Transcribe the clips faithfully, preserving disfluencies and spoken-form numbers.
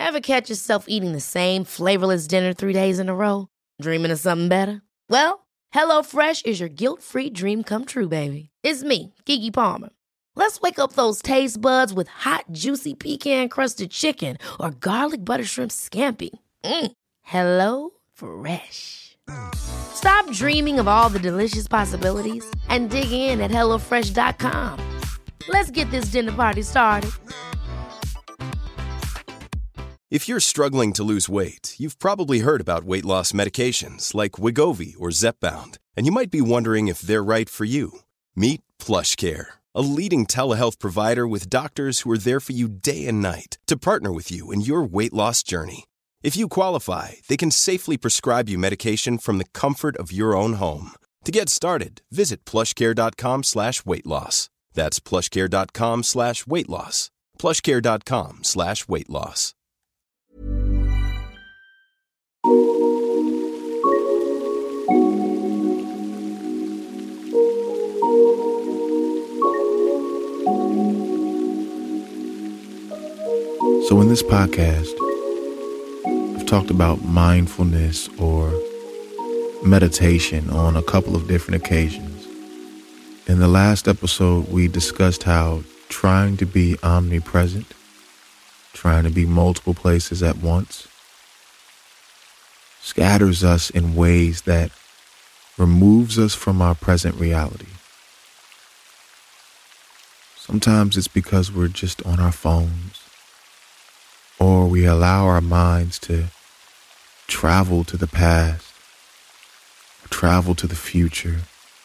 Ever catch yourself eating the same flavorless dinner three days in a row? Dreaming of something better? Well, HelloFresh is your guilt-free dream come true, baby. It's me, Keke Palmer. Let's wake up those taste buds with hot, juicy pecan-crusted chicken or garlic butter shrimp scampi. Mm. Hello Fresh. Stop dreaming of all the delicious possibilities and dig in at hello fresh dot com. Let's get this dinner party started. If you're struggling to lose weight, you've probably heard about weight loss medications like Wegovy or Zepbound, and you might be wondering if they're right for you. Meet PlushCare, a leading telehealth provider with doctors who are there for you day and night to partner with you in your weight loss journey. If you qualify, they can safely prescribe you medication from the comfort of your own home. To get started, visit plushcare.com slash weight loss. That's plushcare.com slash weight loss. plushcare.com slash weight loss. So in this podcast, I've talked about mindfulness or meditation on a couple of different occasions. In the last episode, we discussed how trying to be omnipresent, trying to be multiple places at once, scatters us in ways that removes us from our present reality. Sometimes it's because we're just on our phones, or we allow our minds to travel to the past, or travel to the future.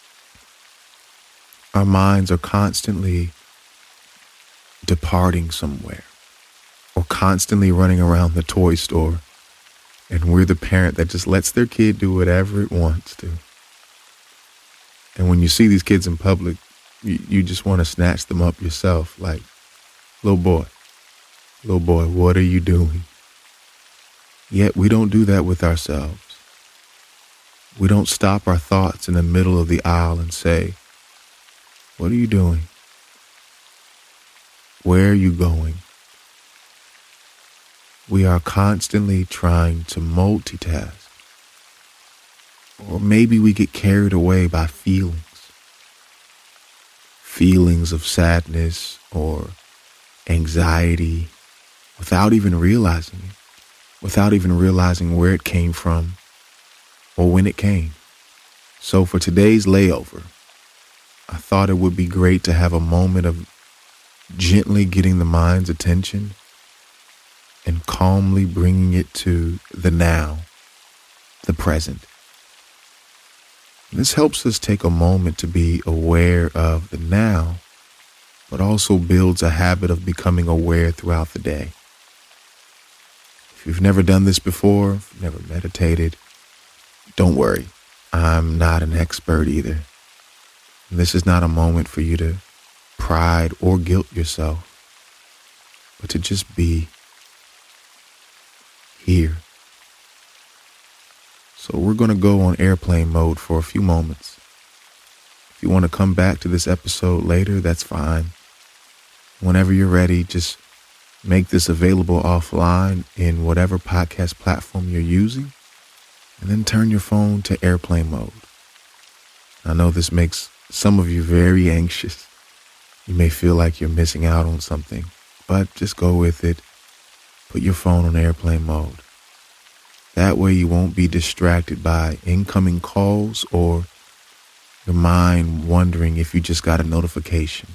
Our minds are constantly departing somewhere, or constantly running around the toy store, and we're the parent that just lets their kid do whatever it wants to. And when you see these kids in public, you, you just want to snatch them up yourself, like, little boy, little boy, what are you doing? Yet we don't do that with ourselves. We don't stop our thoughts in the middle of the aisle and say, what are you doing? Where are you going? We are constantly trying to multitask. Or maybe we get carried away by feelings. Feelings of sadness or anxiety without even realizing it, without even realizing where it came from or when it came. So for today's layover, I thought it would be great to have a moment of gently getting the mind's attention and calmly bringing it to the now, the present. This helps us take a moment to be aware of the now, but also builds a habit of becoming aware throughout the day. If you've never done this before, if you've never meditated, don't worry. I'm not an expert either. This is not a moment for you to pride or guilt yourself, but to just be here. So we're going to go on airplane mode for a few moments. If you want to come back to this episode later, that's fine. Whenever you're ready, just make this available offline in whatever podcast platform you're using, and then turn your phone to airplane mode. I know this makes some of you very anxious. You may feel like you're missing out on something, but just go with it. Put your phone on airplane mode. That way you won't be distracted by incoming calls or your mind wondering if you just got a notification.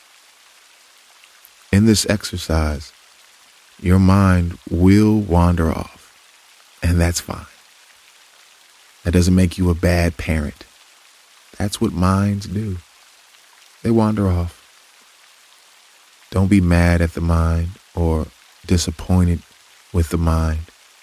In this exercise, your mind will wander off, and that's fine. That doesn't make you a bad parent. That's what minds do. They wander off. Don't be mad at the mind or disappointed with the mind.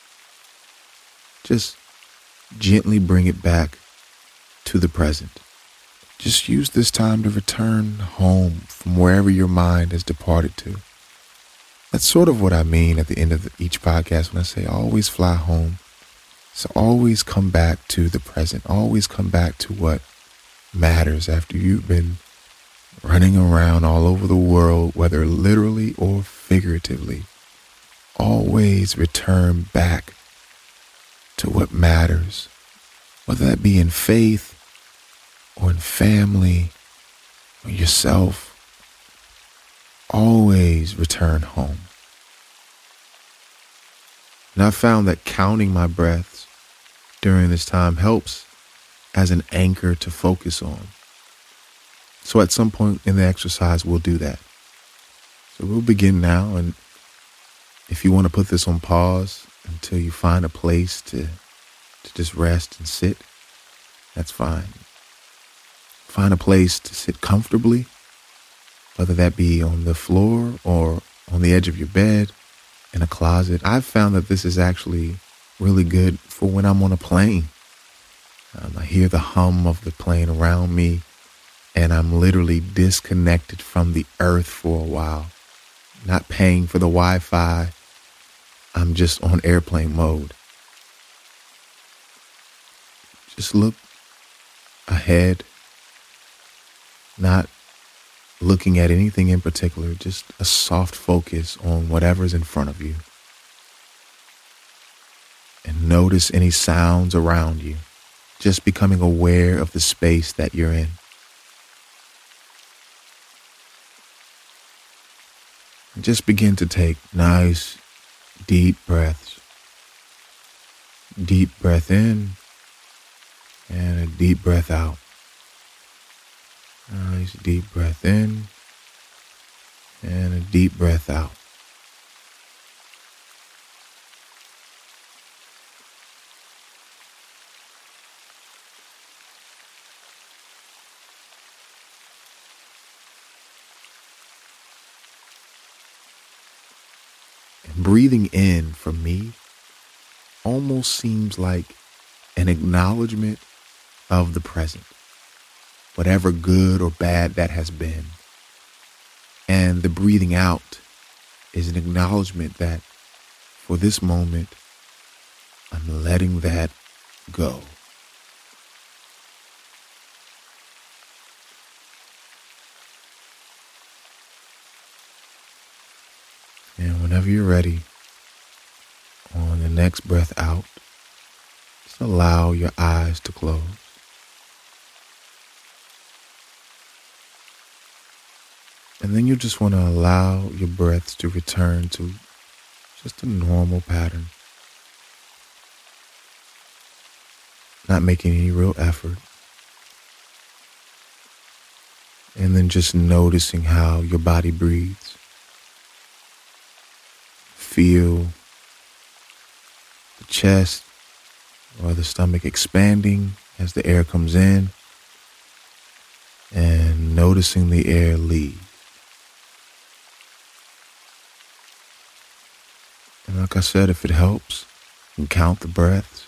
Just gently bring it back to the present. Just use this time to return home from wherever your mind has departed to. That's sort of what I mean at the end of each podcast when I say always fly home. So always come back to the present. Always come back to what matters after you've been running around all over the world, whether literally or figuratively. always return back to what matters, whether that be in faith or in family or yourself. Always return home. And I've found that counting my breaths during this time helps as an anchor to focus on. So at some point in the exercise, we'll do that. So we'll begin now, and if you want to put this on pause until you find a place to, to just rest and sit, that's fine. Find a place to sit comfortably, whether that be on the floor or on the edge of your bed, in a closet. I've found that this is actually really good for when I'm on a plane. Um, I hear the hum of the plane around me, and I'm literally disconnected from the earth for a while, not paying for the Wi-Fi. I'm just on airplane mode. Just look ahead, not looking at anything in particular, just a soft focus on whatever's in front of you. And notice any sounds around you, just becoming aware of the space that you're in. And just begin to take nice, deep breaths. Deep breath in and a deep breath out. Nice deep breath in and a deep breath out. And breathing in for me almost seems like an acknowledgement of the present, whatever good or bad that has been. And the breathing out is an acknowledgement that for this moment, I'm letting that go. And whenever you're ready, on the next breath out, just allow your eyes to close. And then you just want to allow your breaths to return to just a normal pattern. Not making any real effort. And then just noticing how your body breathes. Feel the chest or the stomach expanding as the air comes in, and noticing the air leave. And like I said, if it helps, you can count the breaths,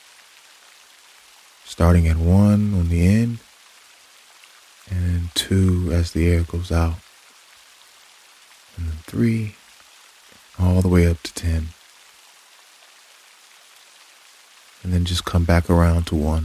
starting at one on the end, and then two as the air goes out, and then three, all the way up to ten. And then just come back around to one.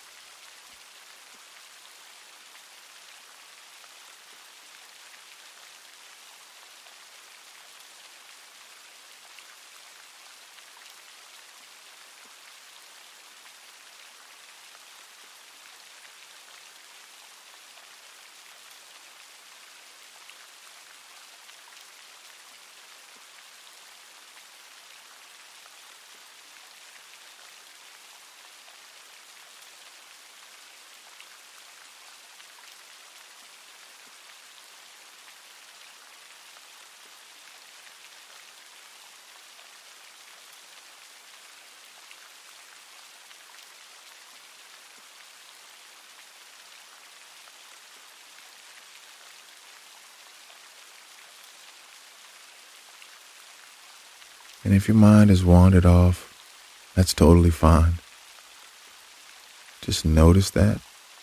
And if your mind has wandered off, that's totally fine. Just notice that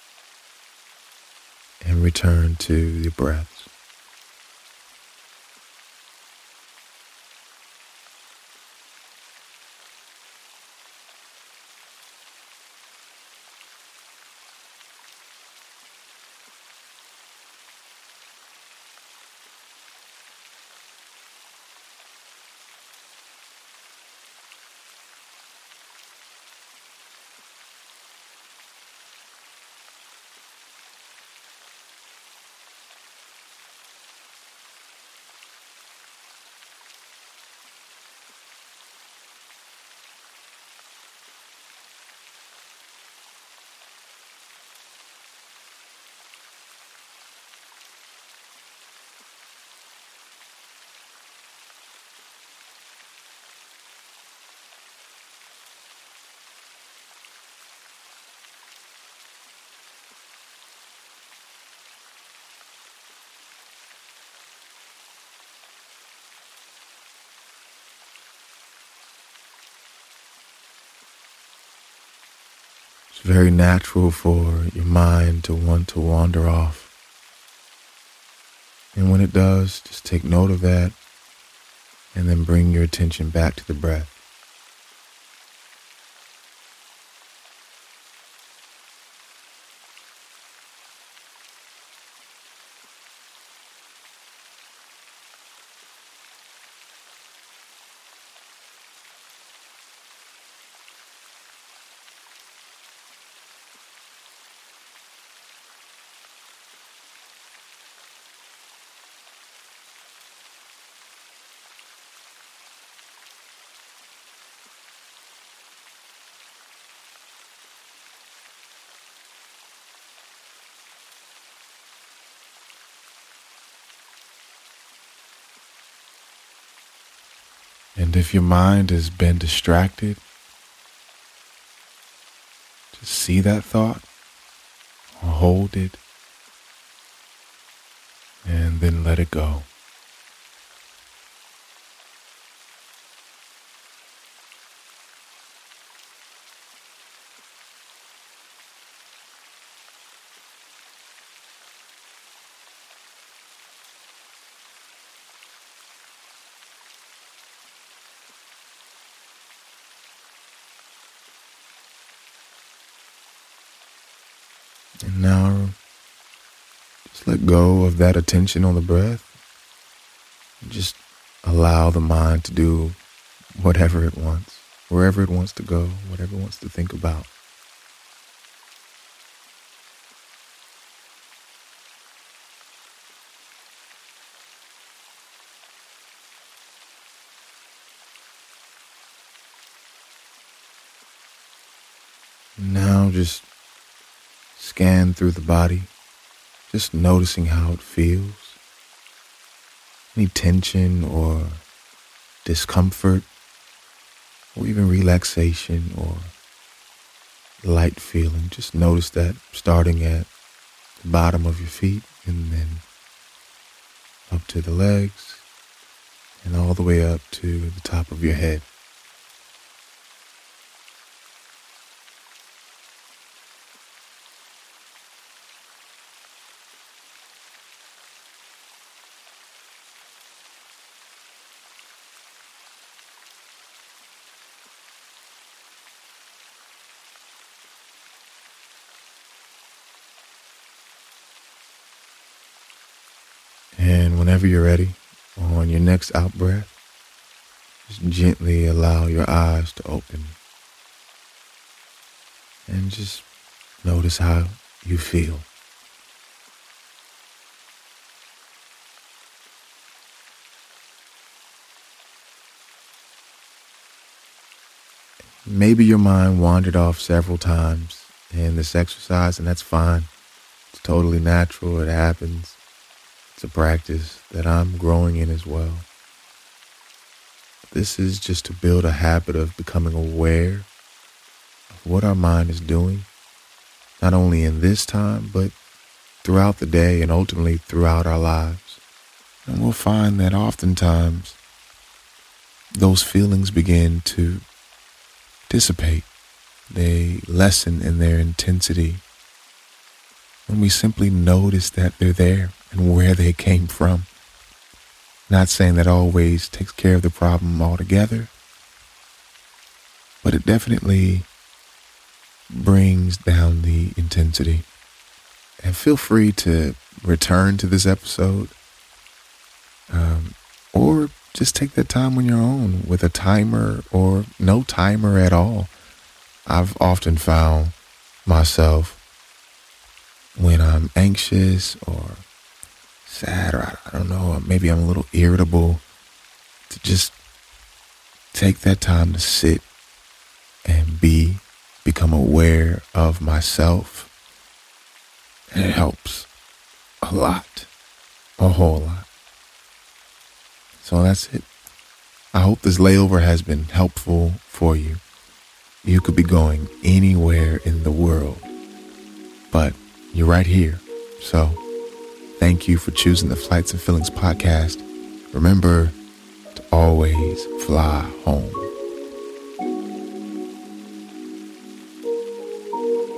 and return to your breaths. It's very natural for your mind to want to wander off. And when it does, just take note of that and then bring your attention back to the breath. And if your mind has been distracted, just see that thought, or hold it, and then let it go. And now, just let go of that attention on the breath. And just allow the mind to do whatever it wants, wherever it wants to go, whatever it wants to think about. Now just scan through the body, just noticing how it feels. Any tension or discomfort, or even relaxation or light feeling. Just notice that starting at the bottom of your feet and then up to the legs and all the way up to the top of your head. And whenever you're ready, on your next out breath, just gently allow your eyes to open. And just notice how you feel. Maybe your mind wandered off several times in this exercise, and that's fine. It's totally natural. It happens. It's a practice that I'm growing in as well. This is just to build a habit of becoming aware of what our mind is doing, not only in this time, but throughout the day and ultimately throughout our lives. And we'll find that oftentimes those feelings begin to dissipate. They lessen in their intensity when we simply notice that they're there and where they came from. Not saying that always takes care of the problem altogether, but it definitely brings down the intensity. And feel free to return to this episode, um, or just take that time on your own with a timer or no timer at all. I've often found myself when I'm anxious or sad, or I don't know, maybe I'm a little irritable, to just take that time to sit and be, become aware of myself. And it helps a lot, a whole lot. So that's it. I hope this layover has been helpful for you. You could be going anywhere in the world, but you're right here. So thank you for choosing the Flights and Feelings podcast. Remember to always fly home.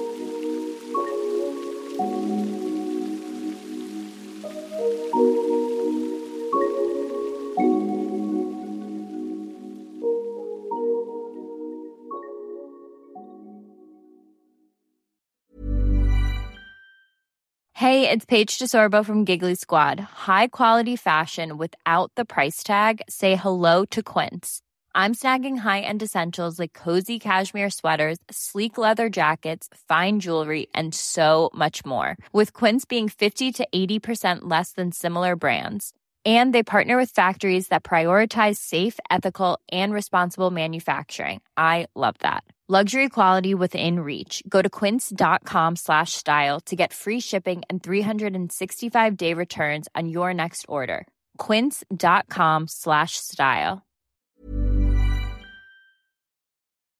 Hey, it's Paige DeSorbo from Giggly Squad. High quality fashion without the price tag. Say hello to Quince. I'm snagging high-end essentials like cozy cashmere sweaters, sleek leather jackets, fine jewelry, and so much more. With Quince being fifty to eighty percent less than similar brands. And they partner with factories that prioritize safe, ethical, and responsible manufacturing. I love that. Luxury quality within reach. Go to quince.com slash style to get free shipping and three sixty-five day returns on your next order. Quince.com slash style.